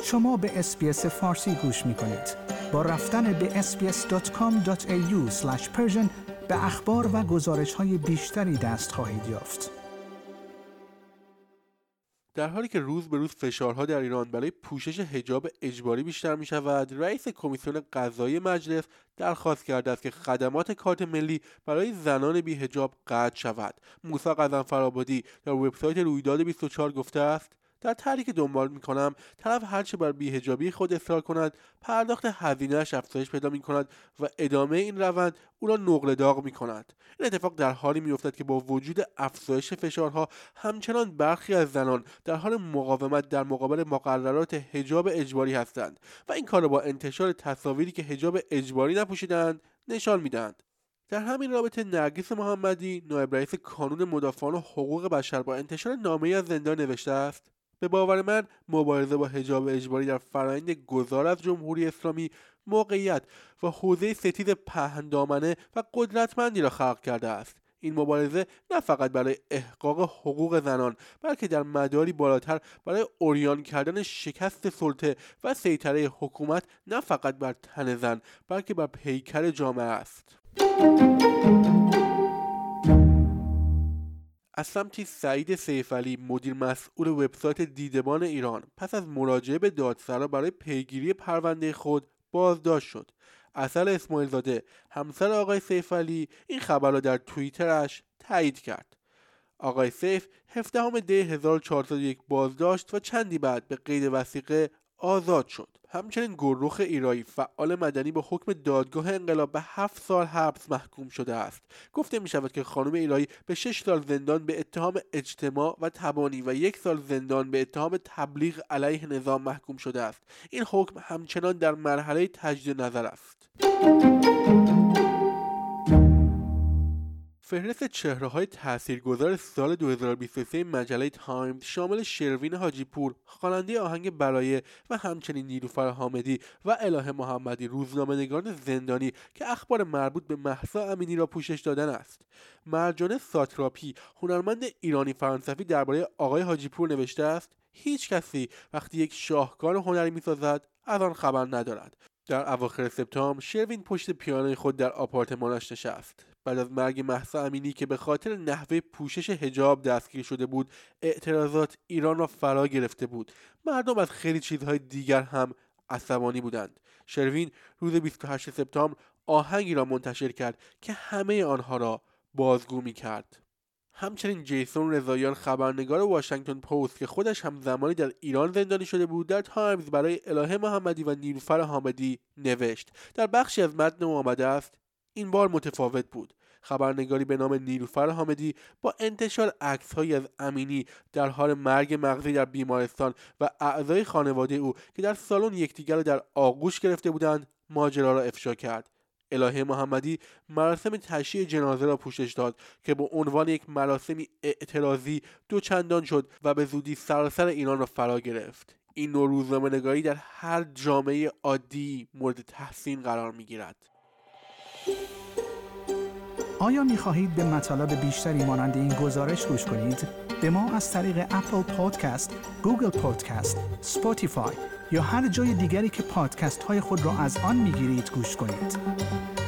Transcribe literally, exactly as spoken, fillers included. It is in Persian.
شما به اس‌بی‌اس فارسی گوش می‌کنید. با رفتن به اس بی اس دات کام دات ای یو اسلش پرشن به اخبار و گزارش‌های بیشتری دست خواهید یافت. در حالی که روز به روز فشارها در ایران برای پوشش حجاب اجباری بیشتر می شود، رئیس کمیسیون قضایی مجلس درخواست کرده است که خدمات کارت ملی برای زنان بی حجاب قطع شود. موسی غضنفرآبادی در وبسایت رویداد بیست و چهار گفته است: در طرحی که دنبال می‌کنم، طرف هرچه بر بی‌حجابی خود اصرار کند، پرداخت هزینه‌اش افزایش پیدا می‌کند و ادامه این روند او را نقل داغ می‌کند. این اتفاق در حالی می‌افتد که با وجود افزایش فشارها، همچنان برخی از زنان در حال مقاومت در مقابل مقررات حجاب اجباری هستند و این کار را با انتشار تصاویری که حجاب اجباری نپوشیدند نشان می‌دهند. در همین رابطه نرگس محمدی، نایب رئیس کانون مدافعان حقوق بشر، با انتشار نامه‌ای از زندان نوشته است: به باور من مبارزه با حجاب اجباری در فرآیند گذار از جمهوری اسلامی موقعیت و حوزه ستیز پهن‌دامنه و قدرتمندی را خلق کرده است. این مبارزه نه فقط برای احقاق حقوق زنان، بلکه در مداری بالاتر برای عریان کردن شکست سلطه و سیطره حکومت نه فقط بر تن زن، بلکه بر پیکر جامعه است. از سمتی سعید سیفعلی، مدیر مسئول وبسایت دیدبان ایران، پس از مراجعه به دادسرا برای پیگیری پرونده خود بازداشت شد. اصل اسماعیل زاده، همسر آقای سیفعلی، این خبر را در توییترش تایید کرد. آقای سیف هفدهم دی هزار و چهارصد و یک بازداشت و چندی بعد به قید وثیقه آزاد شد. همچنین گلرخ ایرایی، فعال مدنی، با حکم دادگاه انقلاب به هفت سال حبس محکوم شده است. گفته می شود که خانم ایرایی به شش سال زندان به اتهام اجتماع و تبانی و یک سال زندان به اتهام تبلیغ علیه نظام محکوم شده است. این حکم همچنان در مرحله تجدید نظر است. فهرست چهره‌های تاثیرگذار سال دو هزار و بیست و سه مجله تایمز شامل شروین حاجی‌پور، خواننده آهنگ برایه، و همچنین نیلوفر حامدی و الهه محمدی، روزنامه‌نگاران زندانی که اخبار مربوط به مهسا امینی را پوشش دادن است. مرجان ساتراپی، هنرمند ایرانی فرانسوی، درباره آقای حاجی‌پور نوشته است: هیچ کسی وقتی یک شاهکار هنری می‌سازد از آن خبر ندارد. در اواخر سپتامبر شروین پشت پیانوی خود در آپارتمانش نشست. بعد از مرگ مهسا امینی که به خاطر نحوه پوشش حجاب دستگیر شده بود، اعتراضات ایران را فرا گرفته بود. مردم از خیلی چیزهای دیگر هم عصبانی بودند. شروین روز بیست و هشتم سپتامبر آهنگی را منتشر کرد که همه آنها را بازگو می‌کرد. همچنین جیسون رضاییان، خبرنگار واشنگتن پست که خودش هم زمانی در ایران زندانی شده بود، در تایمز برای الهه محمدی و نیلوفر حامدی نوشت. در بخشی از متن او آمده است: این بار متفاوت بود. خبرنگاری به نام نیلوفر حامدی با انتشار عکس‌هایی از امینی در حال مرگ مغزی در بیمارستان و اعضای خانواده او که در سالن یکدیگر را در آغوش گرفته بودند ماجرا را افشا کرد. الهه محمدی مراسم تشییع جنازه را پوشش داد که به عنوان یک مراسمی اعتراضی دوچندان شد و به زودی سراسر ایران را فرا گرفت. این نوع روزنامه‌نگاری در هر جامعه عادی مورد تحسین قرار می‌گیرد. آیا می‌خواهید به مطالب بیشتری مانند این گزارش گوش کنید؟ به ما از طریق اپل پادکست، گوگل پادکست، اسپاتیفای یا هر جای دیگری که پادکست‌های خود را از آن می‌گیرید گوش کنید.